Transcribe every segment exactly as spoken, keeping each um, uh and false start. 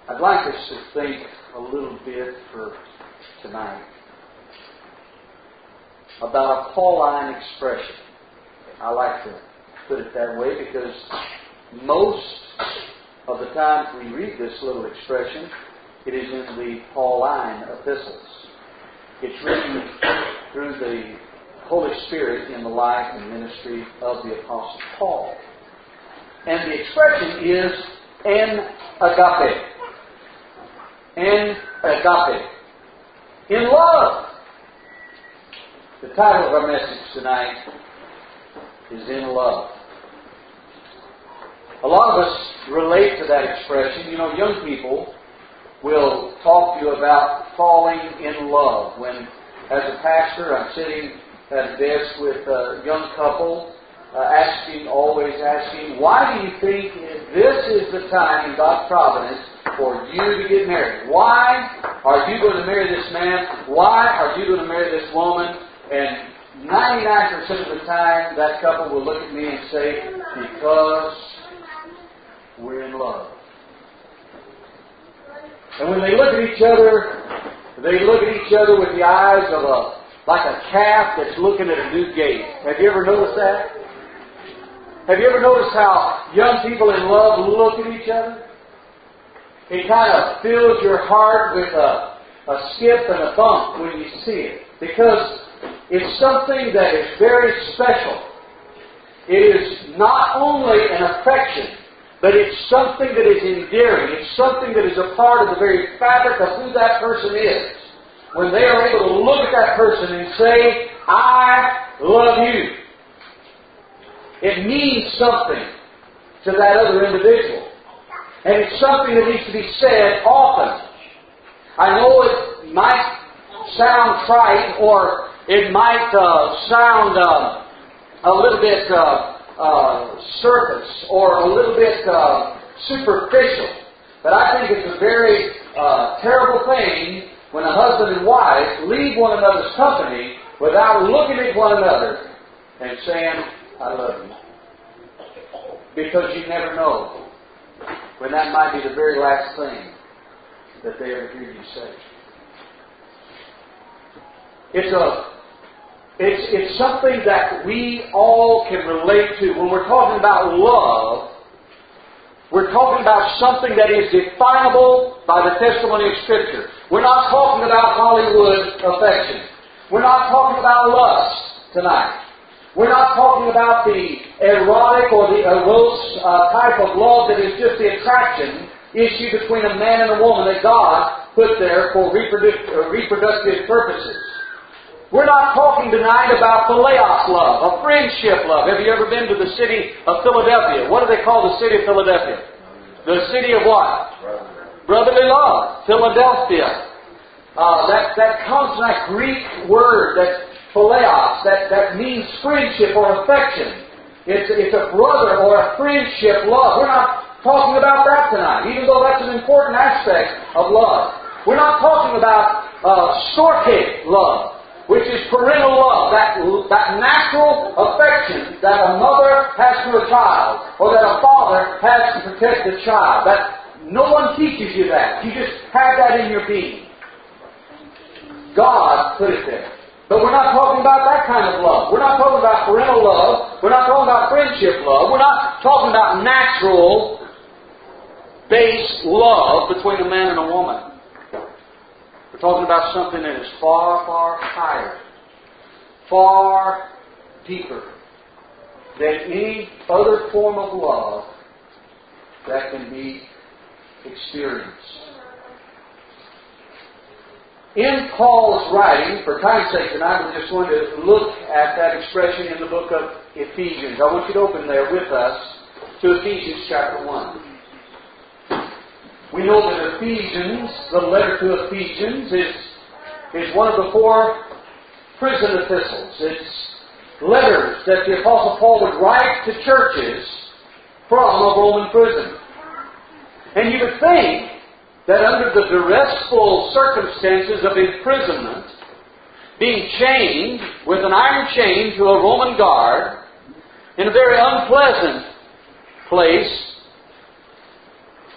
I'd like us to think a little bit for tonight about a Pauline expression. I like to put it that way because most of the times we read this little expression, it is in the Pauline epistles. It's written through the Holy Spirit in the life and ministry of the Apostle Paul. And the expression is en agape. En agape. In love. The title of our message tonight is In Love. A lot of us relate to that expression. You know, young people will talk to you about falling in love. When, as a pastor, I'm sitting at a desk with a young couple, uh, asking, always asking, why do you think this is the time in God's providence for you to get married? Why are you going to marry this man? Why are you going to marry this woman? And ninety-nine percent of the time, that couple will look at me and say, because we're in love. And when they look at each other, they look at each other with the eyes of a, like a calf that's looking at a new gate. Have you ever noticed that? Have you ever noticed how young people in love look at each other? It kind of fills your heart with a, a skip and a bump when you see it. Because it's something that is very special. It is not only an affection, but it's something that is endearing. It's something that is a part of the very fabric of who that person is. When they are able to look at that person and say, I love you. It means something to that other individual. And it's something that needs to be said often. I know it might sound trite, or it might uh, sound uh, a little bit uh, uh, surface, or a little bit uh, superficial. But I think it's a very uh, terrible thing when a husband and wife leave one another's company without looking at one another and saying, I love you. Because you never know when that might be the very last thing that they ever hear you say. It's a It's, it's something that we all can relate to. When we're talking about love, we're talking about something that is definable by the testimony of Scripture. We're not talking about Hollywood affection. We're not talking about lust tonight. We're not talking about the erotic or the eros uh, type of love that is just the attraction issue between a man and a woman that God put there for reproduc- uh, reproductive purposes. We're not talking tonight about phileos love, a friendship love. Have you ever been to the city of Philadelphia? What do they call the city of Philadelphia? The city of what? Brotherly love. Philadelphia. Uh, that, that comes from that Greek word, that phileos, that, that means friendship or affection. It's, it's a brother or a friendship love. We're not talking about that tonight, even though that's an important aspect of love. We're not talking about uh, storge love, which is parental love, that, that natural affection that a mother has for a child, or that a father has to protect the child. That no one teaches you that. You just have that in your being. God put it there. But we're not talking about that kind of love. We're not talking about parental love. We're not talking about friendship love. We're not talking about natural based love between a man and a woman. We're talking about something that is far, far higher, far deeper than any other form of love that can be experienced. In Paul's writing, for time's sake tonight, we're just going to look at that expression in the book of Ephesians. I want you to open there with us to Ephesians chapter one. We know that Ephesians, the letter to Ephesians, is, is one of the four prison epistles. It's letters that the Apostle Paul would write to churches from a Roman prison. And you would think that under the duressful circumstances of imprisonment, being chained with an iron chain to a Roman guard in a very unpleasant place,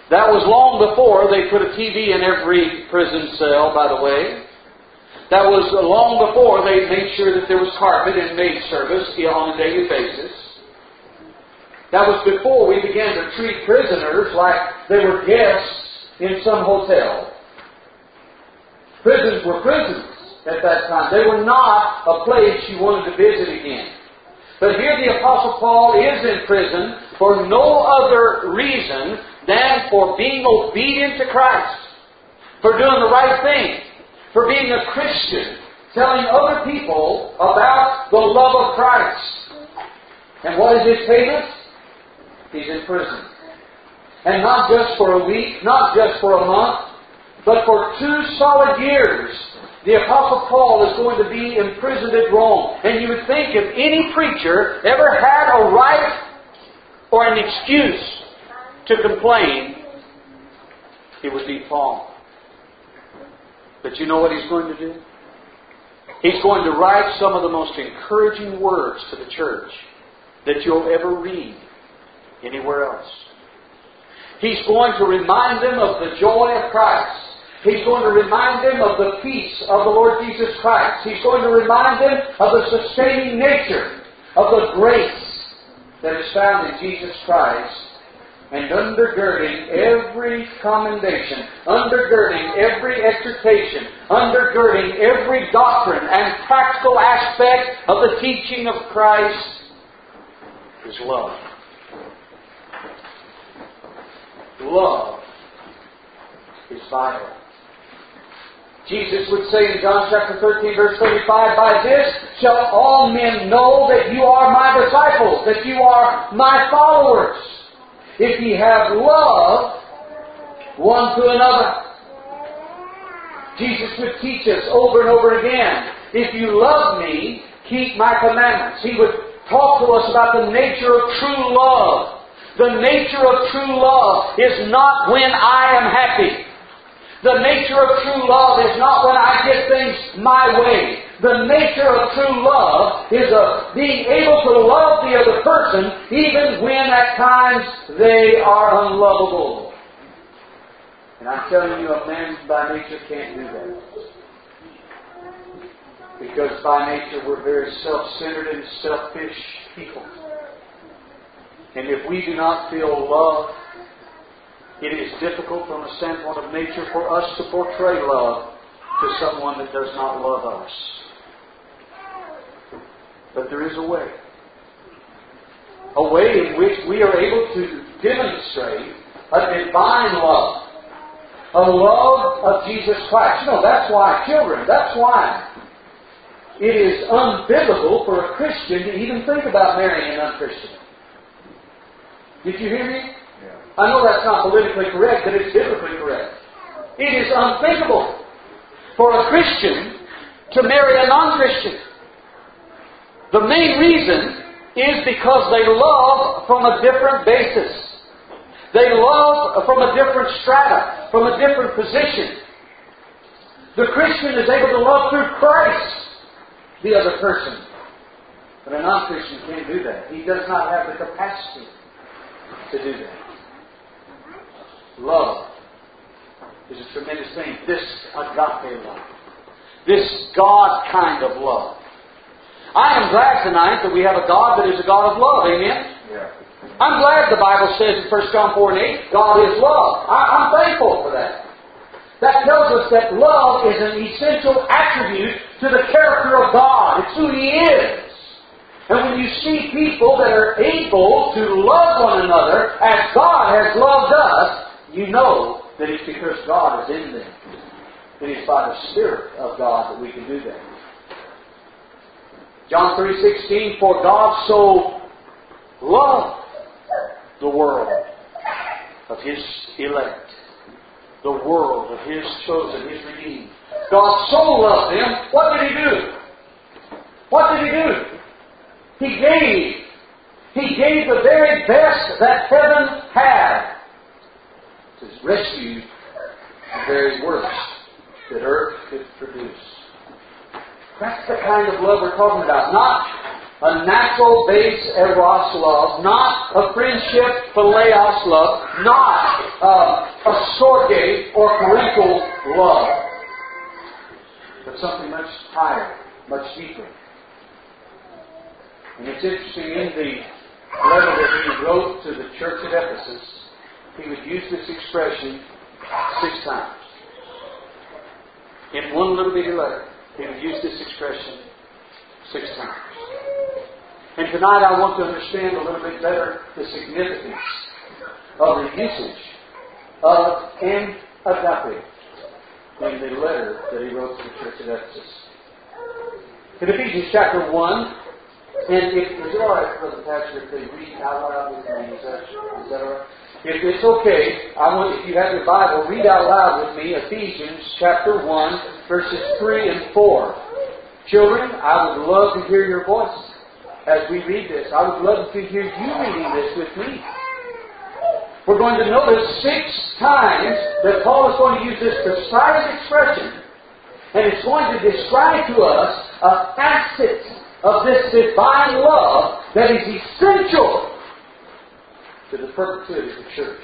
That was long before they put a T V in every prison cell, by the way. That was long before they made sure that there was carpet and maid service on a daily basis. That was before we began to treat prisoners like they were guests in some hotel. Prisons were prisons at that time. They were not a place you wanted to visit again. But here the Apostle Paul is in prison for no other reason than for being obedient to Christ, for doing the right thing, for being a Christian, telling other people about the love of Christ. And what is his payment? He's in prison. And not just for a week, not just for a month, but for two solid years, the Apostle Paul is going to be imprisoned at Rome. And you would think if any preacher ever had a right or an excuse to complain, it would be Paul. But you know what he's going to do? He's going to write some of the most encouraging words to the church that you'll ever read anywhere else. He's going to remind them of the joy of Christ. He's going to remind them of the peace of the Lord Jesus Christ. He's going to remind them of the sustaining nature of the grace that is found in Jesus Christ. And undergirding every commendation, undergirding every exhortation, undergirding every doctrine and practical aspect of the teaching of Christ is love. Love is vital. Jesus would say in John chapter thirteen, verse thirty-five, "By this shall all men know that you are my disciples, that you are my followers, if ye have love one to another." Jesus would teach us over and over again, if you love me, keep my commandments. He would talk to us about the nature of true love. The nature of true love is not when I am happy. The nature of true love is not when I get things my way. The nature of true love is of being able to love the other person even when at times they are unlovable. And I'm telling you, a man by nature can't do that. Because by nature we're very self-centered and selfish people. And if we do not feel love, it is difficult from a standpoint of nature for us to portray love to someone that does not love us. But there is a way. A way in which we are able to demonstrate a divine love. A love of Jesus Christ. You know, that's why, children, that's why it is unbiblical for a Christian to even think about marrying an unchristian. Did you hear me? Yeah. I know that's not politically correct, but it's biblically correct. It is unthinkable for a Christian to marry a non-Christian. The main reason is because they love from a different basis. They love from a different strata, from a different position. The Christian is able to love through Christ the other person. But a non-Christian can't do that. He does not have the capacity to do that. Love is a tremendous thing. This agape love. This God kind of love. I am glad tonight that we have a God that is a God of love. Amen? Yeah. I'm glad the Bible says in First John four and eight, God is love. I, I'm thankful for that. That tells us that love is an essential attribute to the character of God. It's who He is. And when you see people that are able to love one another as God has loved us, you know that it's because God is in them. It is by the Spirit of God that we can do that. John three sixteen, "For God so loved the world of His elect," the world of His chosen, His redeemed. God so loved them, what did He do? What did He do? He gave. He gave the very best that heaven had to rescue the very worst that earth could produce. That's the kind of love we're talking about. Not a natural base eros love, not a friendship phileos love, not uh, a storge or parental love, but something much higher, much deeper. And it's interesting, in the letter that he wrote to the church at Ephesus, he would use this expression six times. In one little bitty letter, he would use this expression six times. And tonight I want to understand a little bit better the significance of the usage of an agape in the letter that he wrote to the church at Ephesus. In Ephesians chapter one, and if is it all right, Brother Pastor, if they read out loud with me? Is that, is that all right? If it's okay, I want, if you have your Bible, read out loud with me Ephesians chapter one, verses three and four. Children, I would love to hear your voices as we read this. I would love to hear you reading this with me. We're going to notice six times that Paul is going to use this precise expression, and it's going to describe to us a facet of this divine love that is essential to the perpetuity of the church.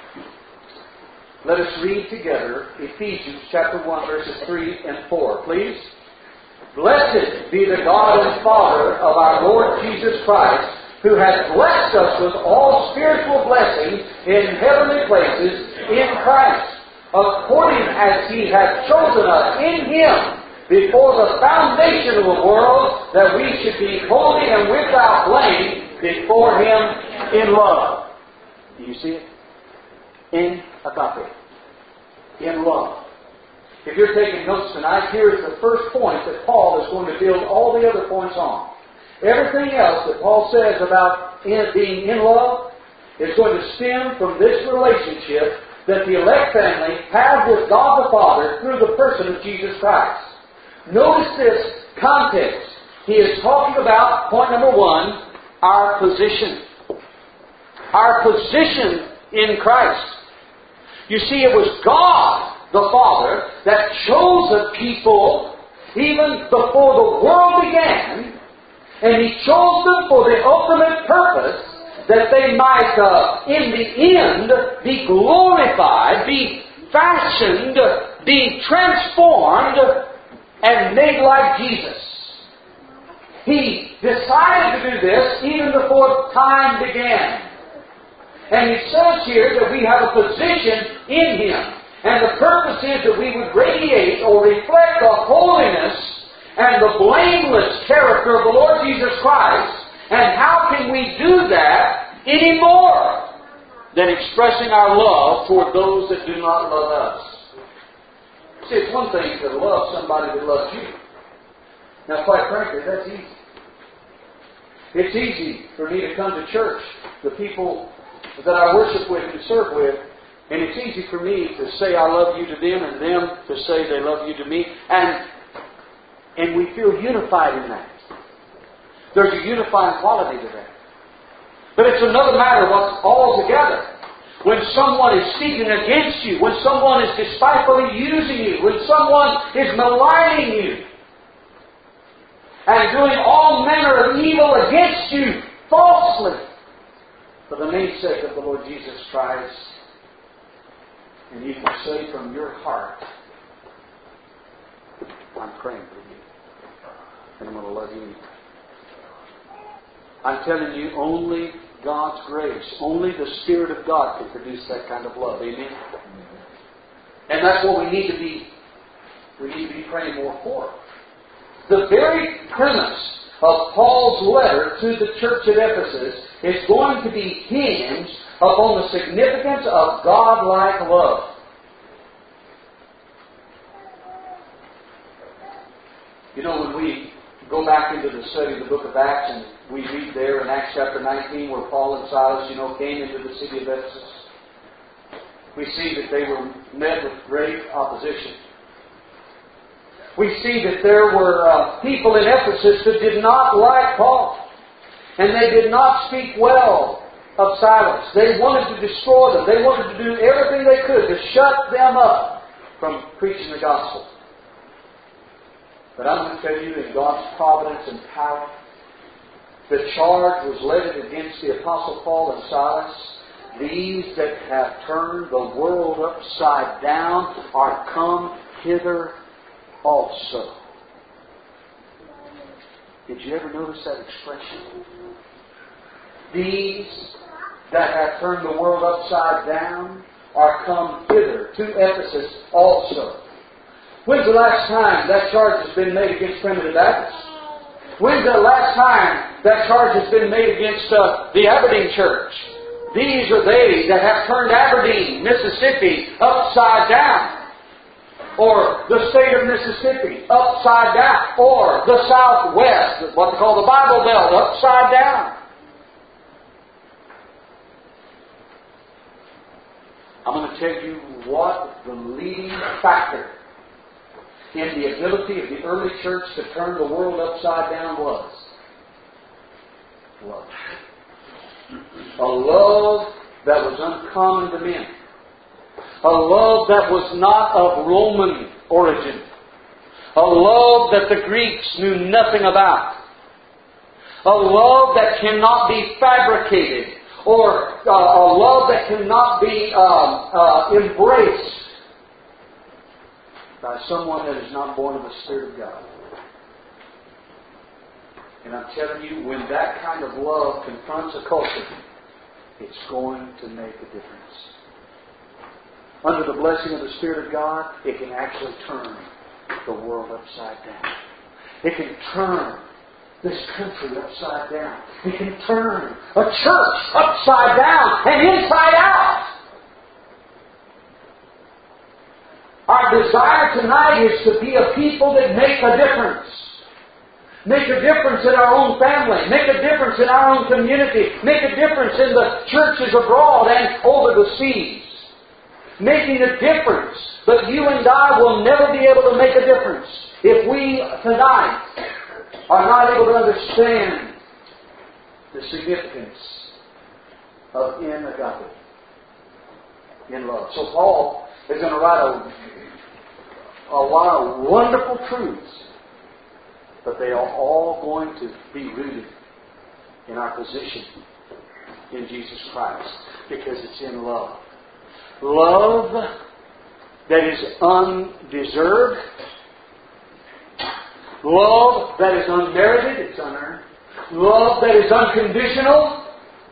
Let us read together Ephesians chapter one, verses three and four, please. Blessed be the God and Father of our Lord Jesus Christ, who has blessed us with all spiritual blessings in heavenly places in Christ, according as He has chosen us in Him before the foundation of the world, that we should be holy and without blame before Him in love. Do you see it? In agape. In love. If you're taking notes tonight, here is the first point that Paul is going to build all the other points on. Everything else that Paul says about in, being in love is going to stem from this relationship that the elect family have with God the Father through the person of Jesus Christ. Notice this context. He is talking about, point number one, our position. Our position in Christ. You see, it was God the Father that chose a people even before the world began, and He chose them for the ultimate purpose that they might, uh, in the end, be glorified, be fashioned, be transformed, and made like Jesus. He decided to do this even before time began. And He says here that we have a position in Him. And the purpose is that we would radiate or reflect the holiness and the blameless character of the Lord Jesus Christ. And how can we do that any more than expressing our love toward those that do not love us? See, it's one thing to love somebody that loves you. Now, quite frankly, that's easy. It's easy for me to come to church, the people that I worship with and serve with, and it's easy for me to say I love you to them and them to say they love you to me. And and we feel unified in that. There's a unifying quality to that. But it's another matter what's all together. When someone is speaking against you, when someone is despitefully using you, when someone is maligning you, and doing all manner of evil against you falsely, for the namesake of the Lord Jesus Christ, and you can say from your heart, I'm praying for you, and I'm going to love you. I'm telling you, only God's grace, only the Spirit of God can produce that kind of love. Amen? And that's what we need to be, we need to be praying more for. The very premise of Paul's letter to the church at Ephesus is going to be hinged upon the significance of God-like love. You know, when we go back into the study of the book of Acts, and we read there in Acts chapter nineteen where Paul and Silas, you know, came into the city of Ephesus, we see that they were met with great opposition. We see that there were uh, people in Ephesus that did not like Paul. And they did not speak well of Silas. They wanted to destroy them. They wanted to do everything they could to shut them up from preaching the gospel. But I'm going to tell you, in God's providence and power, the charge was levied against the Apostle Paul and Silas. These that have turned the world upside down are come hither also. Did you ever notice that expression? These that have turned the world upside down are come hither to Ephesus also. When's the last time that charge has been made against Primitive Baptists? When's the last time that charge has been made against uh, the Aberdeen Church? These are they that have turned Aberdeen, Mississippi, upside down. Or the state of Mississippi, upside down. Or the Southwest, what they call the Bible Belt, upside down. I'm going to tell you what the leading factor in the ability of the early church to turn the world upside down was. Love. A love that was uncommon to men. A love that was not of Roman origin. A love that the Greeks knew nothing about. A love that cannot be fabricated. Or uh, a love that cannot be um, uh, embraced by someone that is not born of the Spirit of God. And I'm telling you, when that kind of love confronts a culture, it's going to make a difference. Under the blessing of the Spirit of God, it can actually turn the world upside down. It can turn this country upside down. It can turn a church upside down and inside out. Our desire tonight is to be a people that make a difference. Make a difference in our own family. Make a difference in our own community. Make a difference in the churches abroad and over the seas. Making a difference. But you and I will never be able to make a difference if we tonight are not able to understand the significance of in agape, in love. So Paul is going to write a, a lot of wonderful truths, but they are all going to be rooted in our position in Jesus Christ, because it's in love. Love that is undeserved. Love that is unmerited, it's unearned. Love that is unconditional.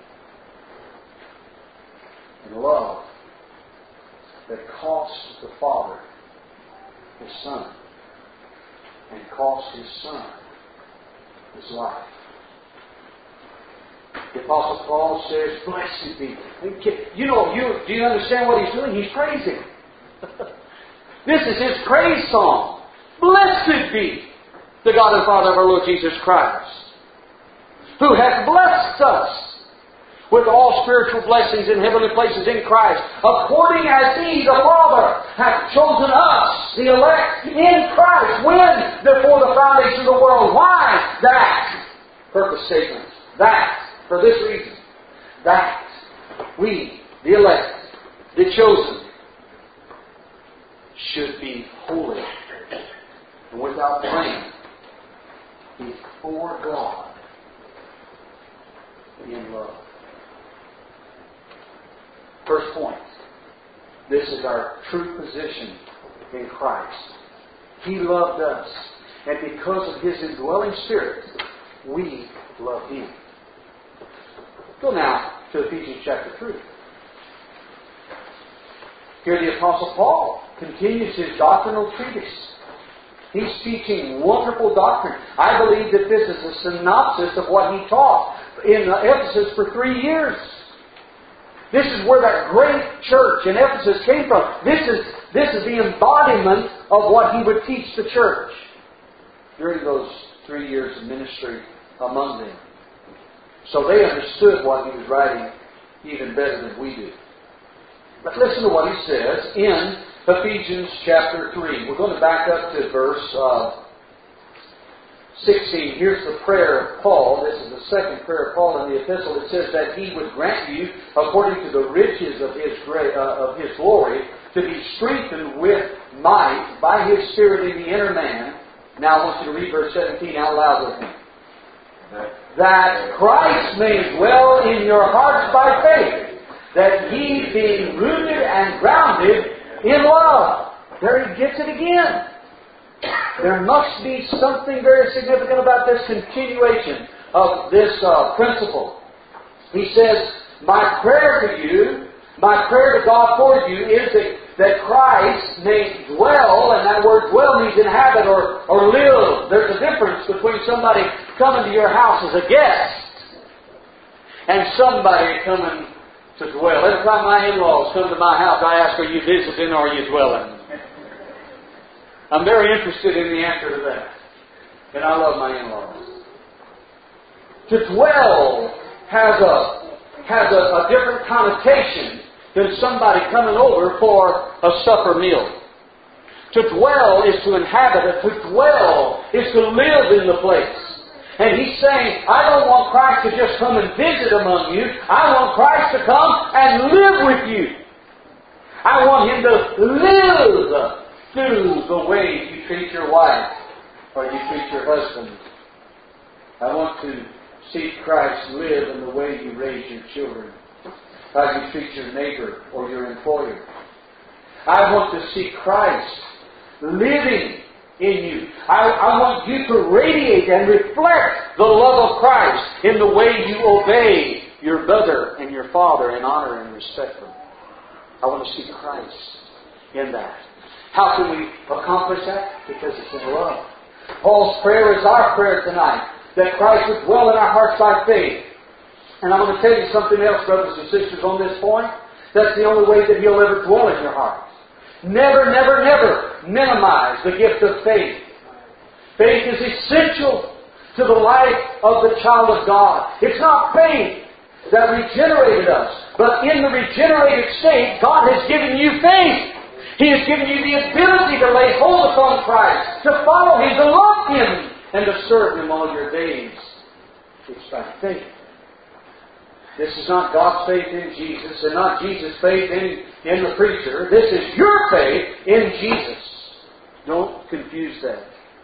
And love that cost the Father His Son. And cost His Son His life. The Apostle Paul says, blessed be. You know, you, do you understand what he's doing? He's praising. This is his praise song. Blessed be the God and Father of our Lord Jesus Christ, who hath blessed us with all spiritual blessings in heavenly places in Christ, according as He, the Father, hath chosen us, the elect, in Christ. When? Before the foundation of the world. Why? That. Purpose statement. That. For this reason. That we, the elect, the chosen, should be holy and without blame before God in love. First point. This is our true position in Christ. He loved us. And because of His indwelling Spirit, we love Him. Go now to Ephesians chapter three. Here the Apostle Paul continues his doctrinal treatise. He's teaching wonderful doctrine. I believe that this is a synopsis of what he taught in Ephesus for three years. This is where that great church in Ephesus came from. This is, this is the embodiment of what he would teach the church during those three years of ministry among them. So they understood what he was writing even better than we do. But listen to what he says in Ephesians chapter three. We're going to back up to verse uh, sixteen. Here's the prayer of Paul. This is the second prayer of Paul in the epistle. It says that he would grant you, according to the riches of his great, uh, of his glory, to be strengthened with might by His Spirit in the inner man. Now I want you to read verse seventeen out loud with me. That Christ may dwell in your hearts by faith, that ye being rooted and grounded in love. There he gets it again. There must be something very significant about this continuation of this uh, principle. He says, my prayer to you, my prayer to God for you is that, that Christ may dwell, and that word dwell means inhabit or, or live. There's a difference between somebody coming to your house as a guest and somebody coming to dwell. Every time my in-laws come to my house, I ask, are you visiting or are you dwelling? I'm very interested in the answer to that. And I love my in-laws. To dwell has a has a, a different connotation than somebody coming over for a supper meal. To dwell is to inhabit it. To dwell is to live in the place. And He's saying, I don't want Christ to just come and visit among you. I want Christ to come and live with you. I want Him to live through the way you treat your wife or you treat your husband. I want to see Christ live in the way you raise your children, how you treat your neighbor or your employer. I want to see Christ living in you. I, I want you to radiate and reflect the love of Christ in the way you obey your brother and your father and honor and respect them. I want to see Christ in that. How can we accomplish that? Because it's in love. Paul's prayer is our prayer tonight, that Christ would dwell in our hearts by faith. And I'm going to tell you something else, brothers and sisters, on this point. That's the only way that He'll ever dwell in your heart. Never, never, never minimize the gift of faith. Faith is essential to the life of the child of God. It's not faith that regenerated us, but in the regenerated state, God has given you faith. He has given you the ability to lay hold upon Christ, to follow Him, to love Him, and to serve Him all your days. It's by faith. This is not God's faith in Jesus, and not Jesus' faith in, in the preacher. This is your faith in Jesus. Don't confuse that.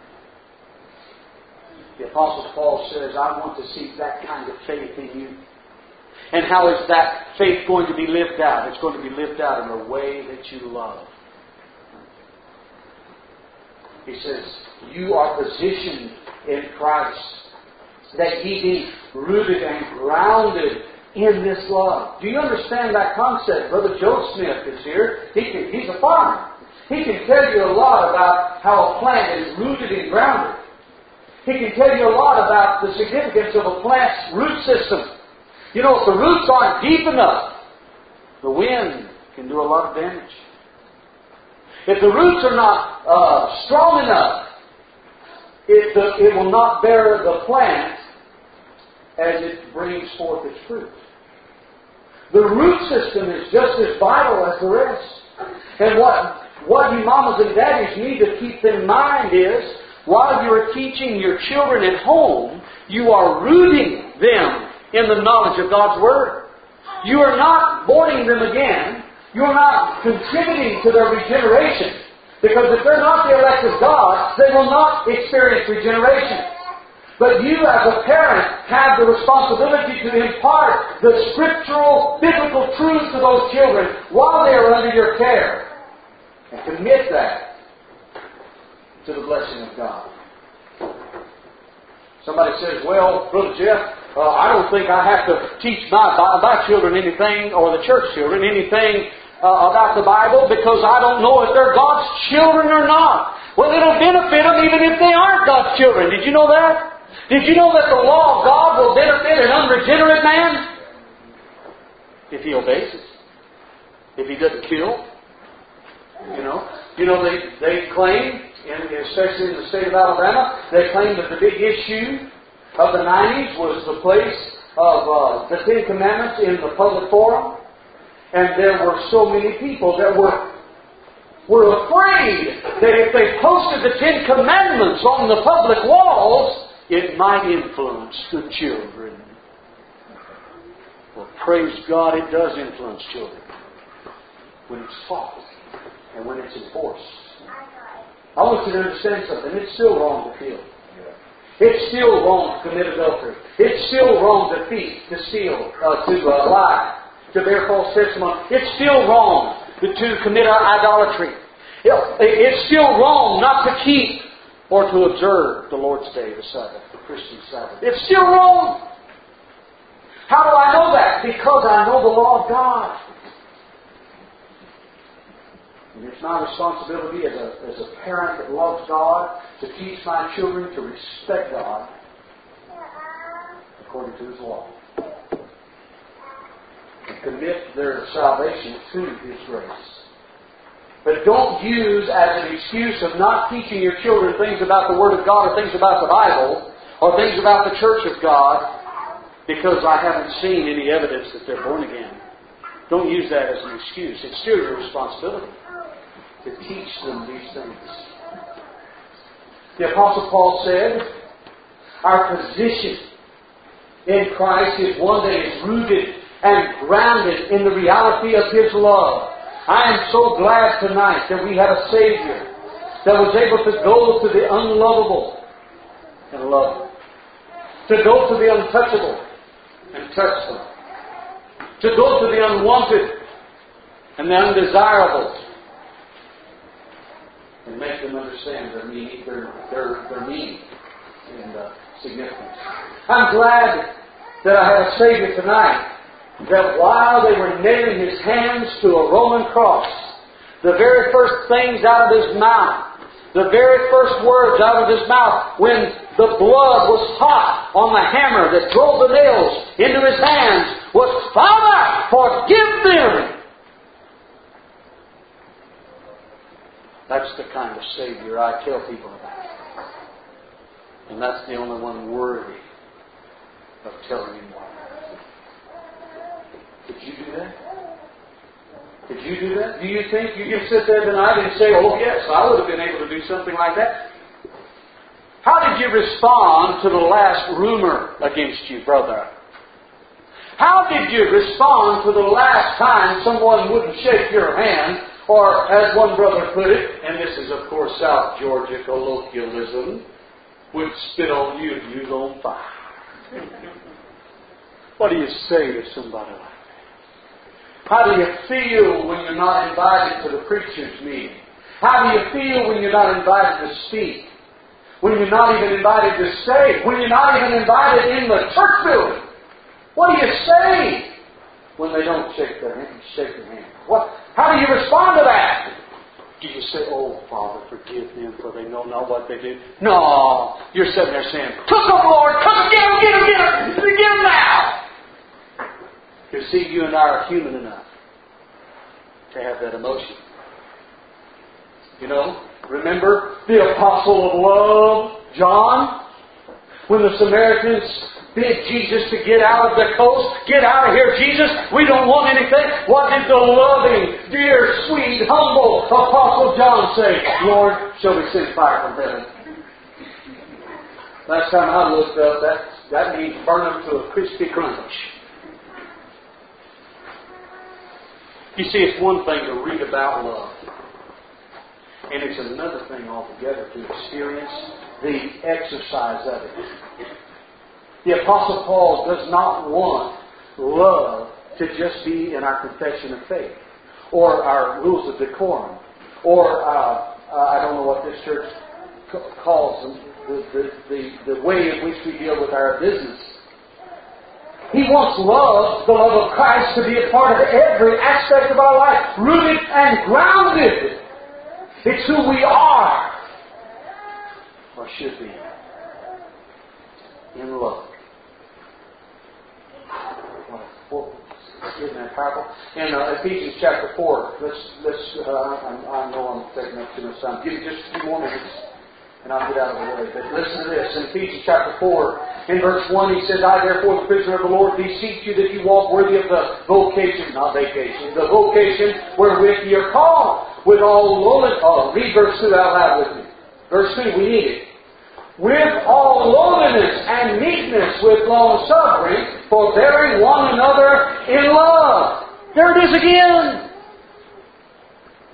The Apostle Paul says, I want to see that kind of faith in you. And how is that faith going to be lived out? It's going to be lived out in the way that you love. He says, you are positioned in Christ, that ye be rooted and grounded in this love. Do you understand that concept? Brother Joe Smith is here. He can, he's a farmer. He can tell you a lot about how a plant is rooted and grounded. He can tell you a lot about the significance of a plant's root system. You know, if the roots aren't deep enough, the wind can do a lot of damage. If the roots are not uh, strong enough, it, the, it will not bear the plant as it brings forth its fruit. The root system is just as vital as the rest. And what, what you mamas and daddies need to keep in mind is, while you are teaching your children at home, you are rooting them in the knowledge of God's Word. You are not born them again. You are not contributing to their regeneration. Because if they're not the elect of God, they will not experience regeneration. But you as a parent have the responsibility to impart the scriptural, biblical truths to those children while they are under your care. And commit that to the blessing of God. Somebody says, well, Brother Jeff, uh, I don't think I have to teach my, my children anything, or the church children, anything uh, about the Bible because I don't know if they're God's children or not. Well, it'll benefit them even if they aren't God's children. Did you know that? Did you know that the law of God will benefit an unregenerate man? If he obeys it. If he doesn't kill. You know, you know they, they claim, and especially in the state of Alabama, they claim that the big issue of the nineties was the place of uh, the Ten Commandments in the public forum. And there were so many people that were, were afraid that if they posted the Ten Commandments on the public walls, it might influence the children. Well, praise God, it does influence children when it's taught and when it's enforced. I want you to understand something. It's still wrong to kill. It's still wrong to commit adultery. It's still wrong to thief, to steal, uh, to uh, lie, to bear false testimony. It's still wrong to, to commit idolatry. It, it's still wrong not to keep or to observe the Lord's Day, the Sabbath, the Christian Sabbath. It's still wrong. How do I know that? Because I know the law of God. And it's my responsibility as a, as a parent that loves God to teach my children to respect God according to His law. And commit their salvation to His grace. But don't use as an excuse of not teaching your children things about the Word of God or things about the Bible or things about the Church of God because I haven't seen any evidence that they're born again. Don't use that as an excuse. It's still your responsibility to teach them these things. The Apostle Paul said, our position in Christ is one that is rooted and grounded in the reality of His love. I am so glad tonight that we have a Savior that was able to go to the unlovable and love them. To go to the untouchable and touch them. To go to the unwanted and the undesirable and make them understand their meaning, their, their, their meaning and uh, significance. I'm glad that I have a Savior tonight that while they were nailing His hands to a Roman cross, the very first things out of His mouth, the very first words out of His mouth, when the blood was hot on the hammer that drove the nails into His hands, was, Father, forgive them! That's the kind of Savior I tell people about. And that's the only one worthy of telling Him why. Did you do that? Did you do that? Do you think you can sit there tonight and say, oh yes, I would have been able to do something like that? How did you respond to the last rumor against you, brother? How did you respond to the last time someone wouldn't shake your hand? Or, as one brother put it, and this is, of course, South Georgia colloquialism, would spit on you and you's on fire. What do you say to somebody like that? How do you feel when you're not invited to the preacher's meeting? How do you feel when you're not invited to speak? When you're not even invited to stay? When you're not even invited in the church building? What do you say when they don't shake their hand? Shake their hand? What? How do you respond to that? Do you say, oh, Father, forgive them, for they know not what they do? No. You're sitting there saying, cook them, Lord, cook them, get them, get them, get them, get them now. You see, you and I are human enough to have that emotion. You know, remember the apostle of love, John? When the Samaritans bid Jesus to get out of the coast, get out of here, Jesus, we don't want anything. What did the loving, dear, sweet, humble Apostle John say? Lord, shall we send fire from heaven? Last time I looked up, that, that means burn them to a crispy crunch. You see, it's one thing to read about love. And it's another thing altogether to experience the exercise of it. The Apostle Paul does not want love to just be in our confession of faith, or our rules of decorum, or uh, uh, I don't know what this church calls them, the, the, the, the way in which we deal with our business. He wants love, the love of Christ, to be a part of every aspect of our life, rooted and grounded. It's who we are, or should be, in love. Well, isn't that powerful? In uh, Ephesians chapter four, let's, let's uh, I, I know I'm taking up too much time. Give me just a few more minutes, and I'll get out of the way. But listen to this. In Ephesians chapter four, in verse one, he says, I therefore, the prisoner of the Lord, beseech you that you walk worthy of the vocation, not vacation, the vocation wherewith ye are called, with all lowliness. Oh, read verse two out loud with me. Verse two, we need it. With all lowliness and meekness, with long suffering, forbearing one another in love. There it is again.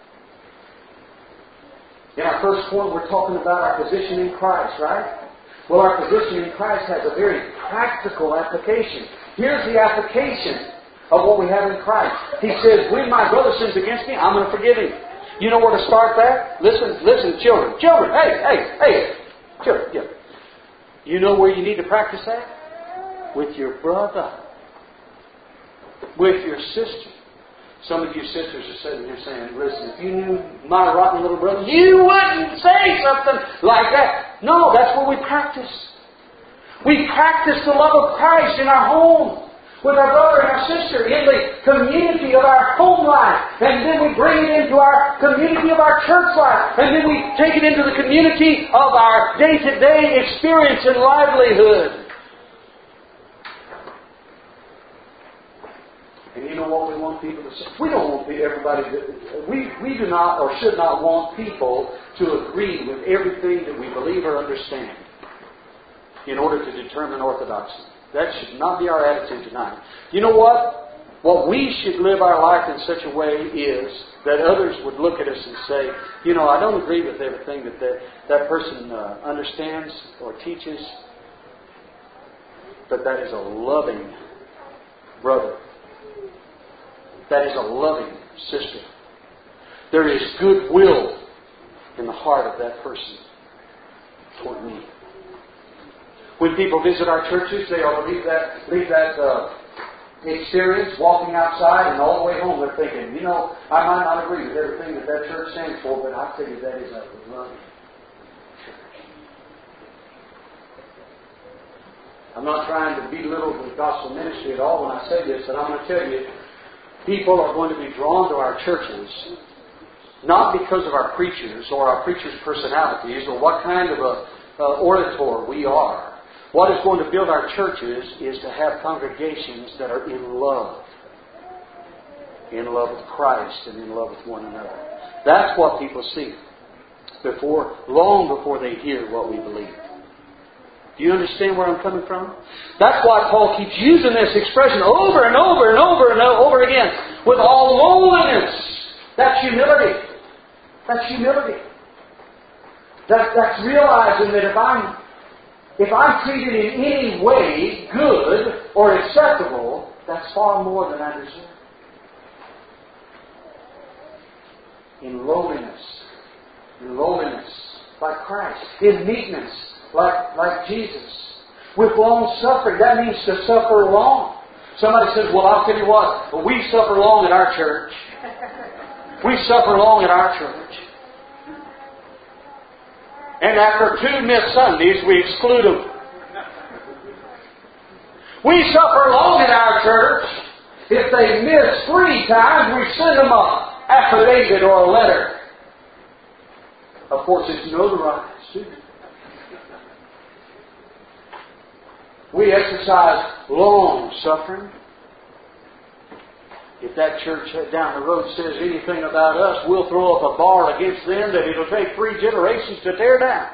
In our first point, we're talking about our position in Christ, right? Well, our position in Christ has a very practical application. Here's the application of what we have in Christ. He says, when my brother sins against me, I'm going to forgive him. You know where to start that? Listen, listen, children. Children, hey, hey, hey. Children, yeah. You know where you need to practice that? With your brother. With your sister. Some of you sisters are sitting here saying, listen, if you knew my rotten little brother, you wouldn't say something like that. No, that's what we practice. We practice the love of Christ in our home, with our brother and our sister, in the community of our home life. And then we bring it into our community of our church life. And then we take it into the community of our day-to-day experience and livelihood. And you know what we want people to say? We don't want everybody to... We, we do not or should not want people to agree with everything that we believe or understand in order to determine orthodoxy. That should not be our attitude tonight. You know what? What we should live our life in such a way is that others would look at us and say, you know, I don't agree with everything that that, that person uh, understands or teaches, but that is a loving brother. That is a loving sister. There is goodwill in the heart of that person toward me. When people visit our churches, they ought to leave that, leave that uh, experience walking outside, and all the way home they're thinking, you know, I might not agree with everything that that church stands for, but I tell you, that is a loving church. I'm not trying to belittle the gospel ministry at all when I say this, but I'm going to tell you, people are going to be drawn to our churches not because of our preachers or our preachers' personalities or what kind of a uh, orator we are. What is going to build our churches is to have congregations that are in love. In love with Christ and in love with one another. That's what people see before, long before they hear what we believe. Do you understand where I'm coming from? That's why Paul keeps using this expression over and over and over and over again. With all lowliness. That's humility. That's humility. That, that's realizing that if I'm if I'm treated in any way good or acceptable, that's far more than I deserve. In lowliness. In lowliness, like Christ. In meekness, like, like Jesus. With long suffering, that means to suffer long. Somebody says, well, I'll tell you what, well, we suffer long at our church. We suffer long at our church. And after two missed Sundays, we exclude them. We suffer long at our church. If they miss three times, we send them a affidavit or a letter. Of course, it's notarized, too. We exercise long suffering. If that church down the road says anything about us, we'll throw up a bar against them that it'll take three generations to tear down.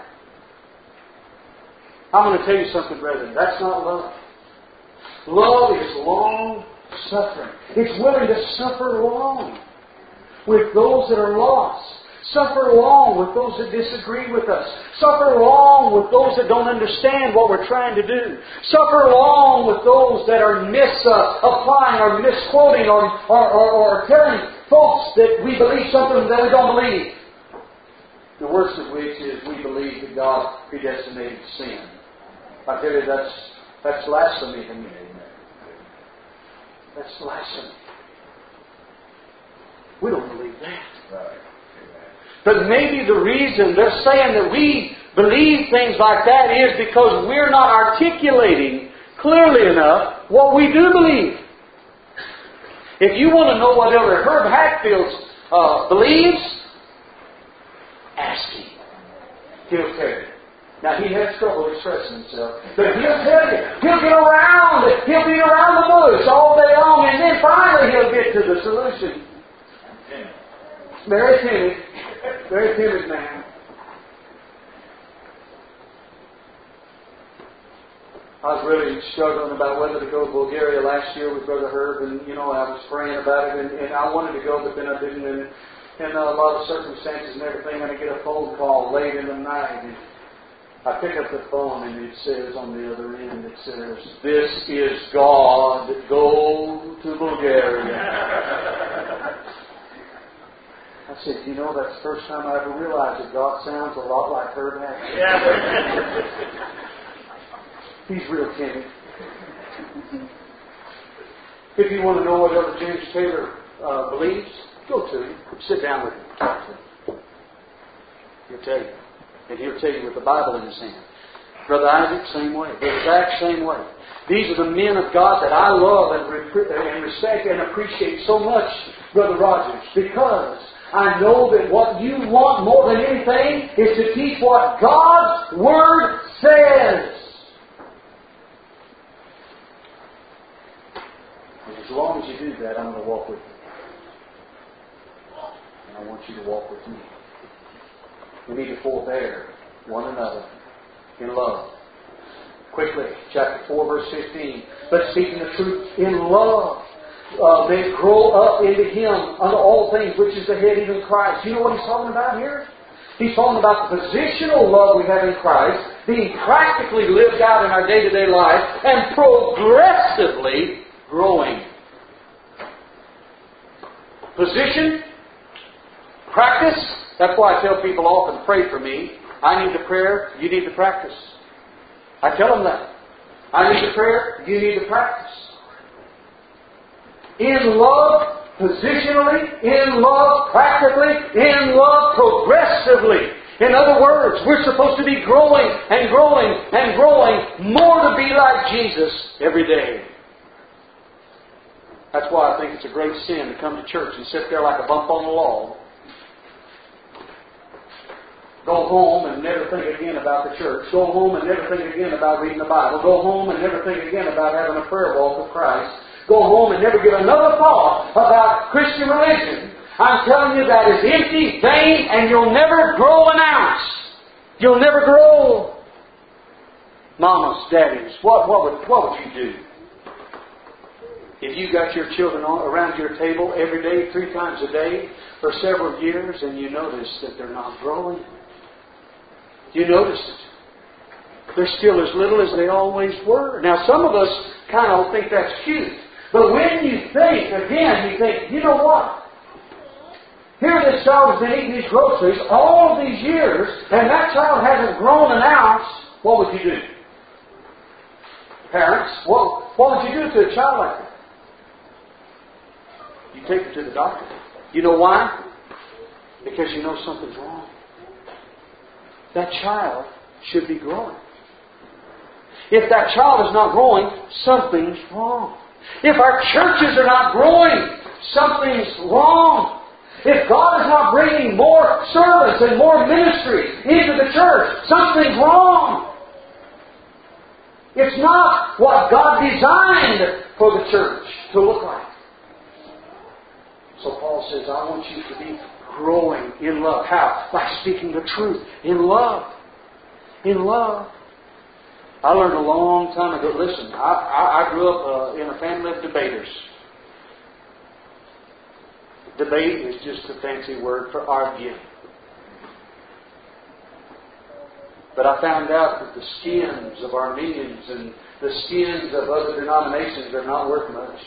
I'm going to tell you something, brethren. That's not love. Love is long suffering. It's willing to suffer long with those that are lost. Suffer long with those that disagree with us. Suffer long with those that don't understand what we're trying to do. Suffer long with those that are misapplying or misquoting or, or, or, or telling folks that we believe something that we don't believe. The worst of which is we believe that God predestinated sin. I tell you, that's, that's blasphemy to me. That's blasphemy. We don't believe that. Right. But maybe the reason they're saying that we believe things like that is because we're not articulating clearly enough what we do believe. If you want to know what Elder Herb Hatfield uh, believes, ask him. He'll tell you. Now, he has trouble expressing himself, but he'll tell you. He'll get around it. He'll be around the bush all day long, and then finally he'll get to the solution. Very timid. Very timid man. I was really struggling about whether to go to Bulgaria last year with Brother Herb, and, you know, I was praying about it, and, and I wanted to go, but then I didn't, and, and uh, a lot of circumstances and everything, and I get a phone call late in the night, and I pick up the phone and it says on the other end, it says, "This is God. Go to Bulgaria." I said, "You know, that's the first time I ever realized that God sounds a lot like Herb Hatch." Yeah. He's real timid. If you want to know what Elder James Taylor uh, believes, go to him. Sit down with him. Talk to him. He'll tell you. And he'll tell you with the Bible in his hand. Brother Isaac, same way. Brother Zach, same way. These are the men of God that I love and, re- and respect and appreciate so much, Brother Rogers, because I know that what you want more than anything is to teach what God's Word says. And as long as you do that, I'm going to walk with you. And I want you to walk with me. We need to forbear one another in love. Quickly, chapter four, verse fifteen. But speaking the truth in love, uh, may grow up into Him unto all things, which is the head, even Christ. You know what He's talking about here? He's talking about the positional love we have in Christ, being practically lived out in our day-to-day life, and progressively growing. Position, practice. That's why I tell people often, pray for me. I need the prayer, you need the practice. I tell them that. I need the prayer, you need the practice. In love, positionally, in love, practically, in love, progressively. In other words, we're supposed to be growing and growing and growing more to be like Jesus every day. That's why I think it's a great sin to come to church and sit there like a bump on the log. Go home and never think again about the church. Go home and never think again about reading the Bible. Go home and never think again about having a prayer walk with Christ. Go home and never give another thought about Christian religion. I'm telling you that is empty, vain, and you'll never grow an ounce. You'll never grow. Mamas, daddies, what, what, would, what would you do? If you got your children on, around your table every day, three times a day, for several years, and you notice that they're not growing. You notice it. They're still as little as they always were. Now, some of us kind of think that's cute. But when you think, again, you think, you know what? Here this child has been eating these groceries all of these years, and that child hasn't grown an ounce. What would you do? Parents, what, what would you do to a child like that? You take them to the doctor. You know why? Because you know something's wrong. That child should be growing. If that child is not growing, something's wrong. If our churches are not growing, something's wrong. If God is not bringing more service and more ministry into the church, something's wrong. It's not what God designed for the church to look like. So Paul says, I want you to be growing in love. How? By speaking the truth. In love. In love. I learned a long time ago. Listen, I, I, I grew up uh, in a family of debaters. Debate is just a fancy word for arguing. But I found out that the skins of Armenians and the skins of other denominations are not worth much.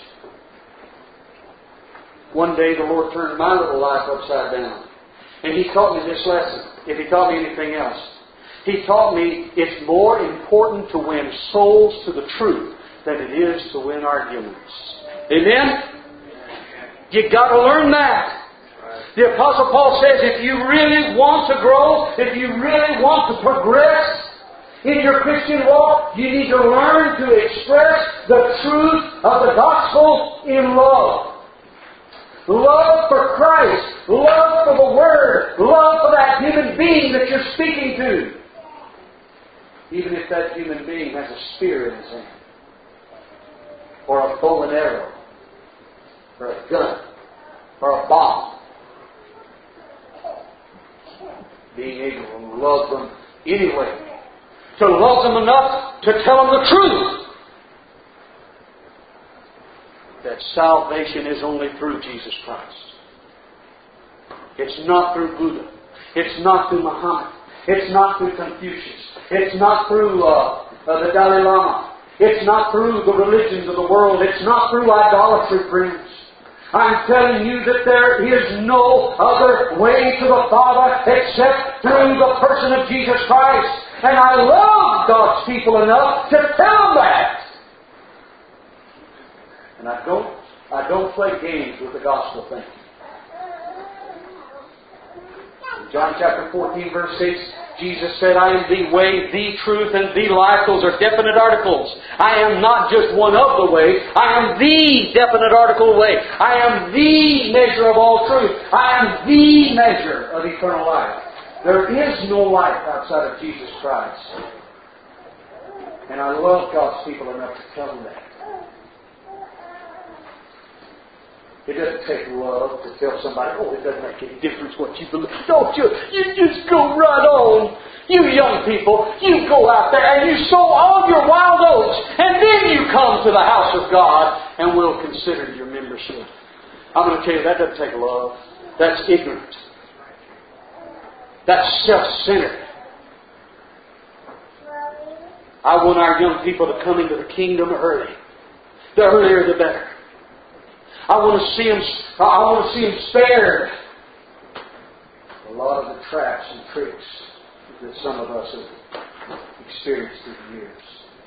One day the Lord turned my little life upside down. And He taught me this lesson, if He taught me anything else. He taught me it's more important to win souls to the truth than it is to win arguments. Amen? You've got to learn that. The Apostle Paul says if you really want to grow, if you really want to progress in your Christian walk, you need to learn to express the truth of the gospel in love. Love for Christ. Love for the Word. Love for that human being that you're speaking to. Even if that human being has a spear in his hand. Or a bow and arrow. Or a gun. Or a bomb. Being able to love them anyway. To love them enough to tell them the truth. That salvation is only through Jesus Christ. It's not through Buddha. It's not through Muhammad. It's not through Confucius. It's not through uh, uh, the Dalai Lama. It's not through the religions of the world. It's not through idolatry, friends. I'm telling you that there is no other way to the Father except through the person of Jesus Christ. And I love God's people enough to tell them that. And I don't, I don't play games with the gospel thing. In John chapter fourteen, verse six, Jesus said, I am the way, the truth, and the life. Those are definite articles. I am not just one of the way. I am the definite article way. I am the measure of all truth. I am the measure of eternal life. There is no life outside of Jesus Christ. And I love God's people enough to tell them that. It doesn't take love to tell somebody, oh, it doesn't make any difference what you believe. Don't you? You just go right on. You young people, you go out there and you sow all your wild oats, and then you come to the house of God and we'll consider your membership. I'm going to tell you, that doesn't take love. That's ignorant. That's self-centered. I want our young people to come into the kingdom early. The earlier the better. I want to see them, I want to see them spared a lot of the traps and tricks that some of us have experienced through the years.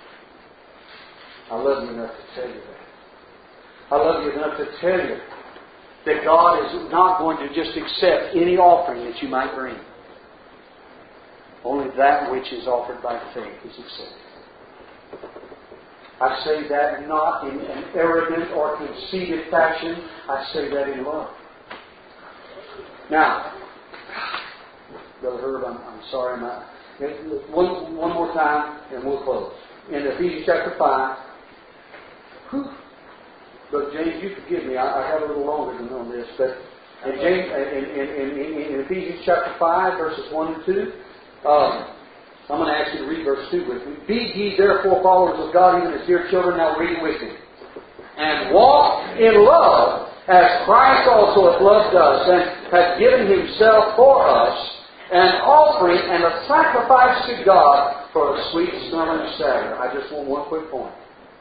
I love you enough to tell you that. I love you enough to tell you that God is not going to just accept any offering that you might bring. Only that which is offered by faith is accepted. I say that not in an arrogant or conceited fashion. I say that in love. Now, Brother Herb, I'm, I'm sorry. My, one, one more time and we'll close. In Ephesians chapter five. Whew, Brother James, you forgive me. I, I got a little longer than on this. But in, James, in, in, in, in Ephesians chapter five, verses one and two, um, I'm going to ask you to read verse two with me. Be ye therefore followers of God, even as dear children. Now read it with me. And walk in love, as Christ also hath loved us, and hath given Himself for us, an offering and a sacrifice to God for a sweet smelling savour. I just want one quick point.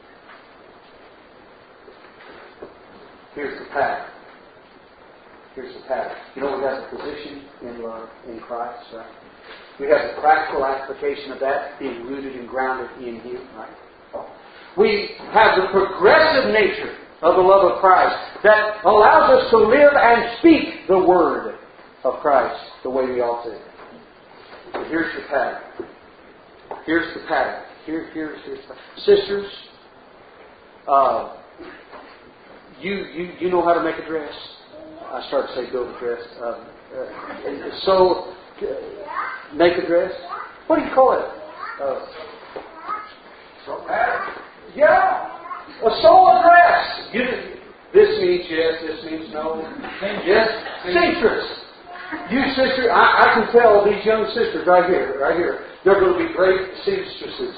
Here's the pattern. Here's the pattern. You know we have the position in love in Christ, right? We have the practical application of that being rooted and grounded in Him, right? We have the progressive nature of the love of Christ that allows us to live and speak the Word of Christ the way we ought to. But here's the pattern. Here's the pattern. Here, here's, here's the pattern. Sisters, uh, you, you, you know how to make a dress. I started to say build a dress. Uh, uh, so... Make a dress? What do you call it? Uh, sew pattern? Yeah. A sew a dress. You, this means yes, this means no. Yes. Seamstress. You sister, I, I can tell these young sisters right here, right here, they're going to be great seamstresses.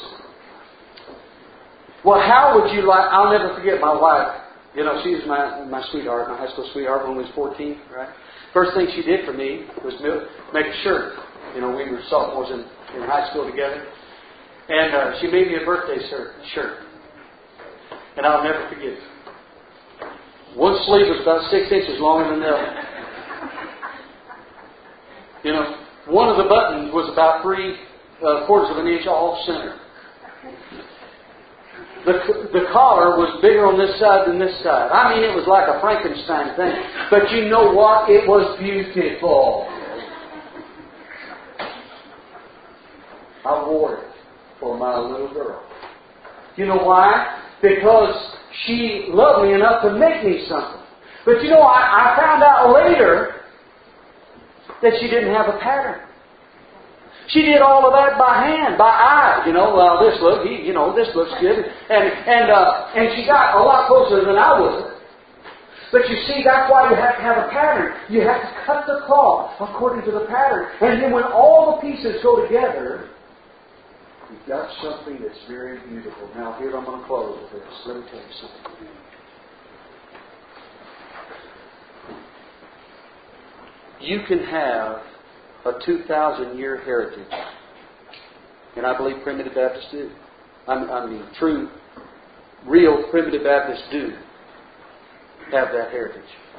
Well, how would you like, I'll never forget my wife. You know, she was my, my sweetheart, my high school sweetheart when we was fourteen, right? First thing she did for me was make a shirt. You know, we were sophomores in, in high school together. And uh, she made me a birthday shirt. And I'll never forget it. One sleeve was about six inches longer than the other. You know, one of the buttons was about three uh, quarters of an inch off center. The, the collar was bigger on this side than this side. I mean, it was like a Frankenstein thing. But you know what? It was beautiful. I wore it for my little girl. You know why? Because she loved me enough to make me something. But you know, I, I found out later that she didn't have a pattern. She did all of that by hand, by eye. You know, well, this look, he, you know, this looks good, and and uh, and she got a lot closer than I would. But you see, that's why you have to have a pattern. You have to cut the cloth according to the pattern, and then when all the pieces go together, you've got something that's very beautiful. Now, here I'm going to close with this. Let me tell you something. You can have a two thousand year heritage. And I believe Primitive Baptists do. I mean, I mean, true, real Primitive Baptists do have that heritage.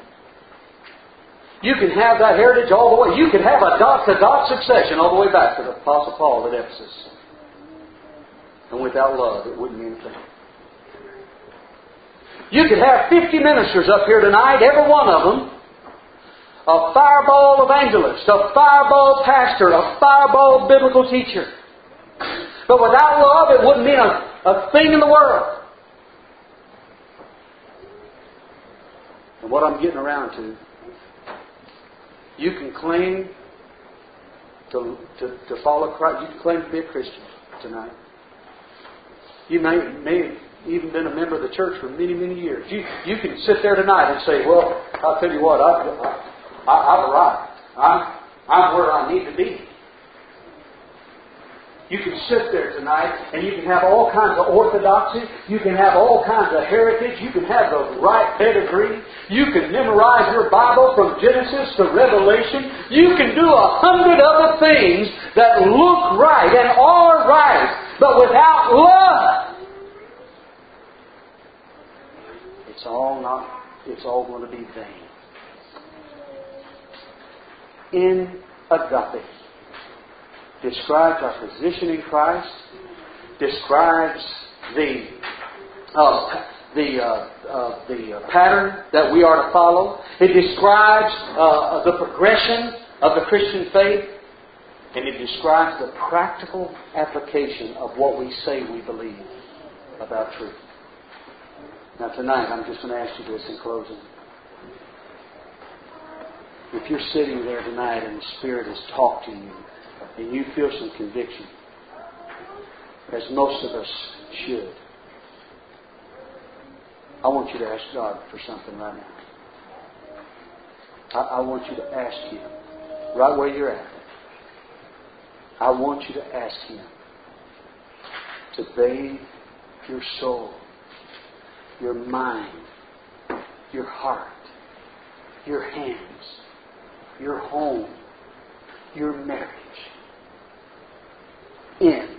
You can have that heritage all the way. You can have a dot-to-dot succession all the way back to the Apostle Paul at Ephesus. And without love, it wouldn't mean anything. You could have fifty ministers up here tonight, every one of them, a fireball evangelist, a fireball pastor, a fireball biblical teacher. But without love, it wouldn't mean a, a thing in the world. And what I'm getting around to, you can claim to, to, to follow Christ. You can claim to be a Christian tonight. You may, may have even been a member of the church for many, many years. You, you can sit there tonight and say, well, I'll tell you what, I, I, I, I've arrived. I'm, I'm where I need to be. You can sit there tonight and you can have all kinds of orthodoxy. You can have all kinds of heritage. You can have the right pedigree. You can memorize your Bible from Genesis to Revelation. You can do a hundred other things that look right and are right. But without love, it's all not, it's all going to be vain. In agape describes our position in Christ, describes the uh, the uh, uh, the uh, pattern that we are to follow. It describes uh, the progression of the Christian faith, and it describes the practical application of what we say we believe about truth. Now tonight, I'm just going to ask you this in closing. If you're sitting there tonight and the Spirit has talked to you, and you feel some conviction, as most of us should, I want you to ask God for something right now. I, I want you to ask Him, right where you're at. I want you to ask Him to bathe your soul, your mind, your heart, your hands, your home, your marriage in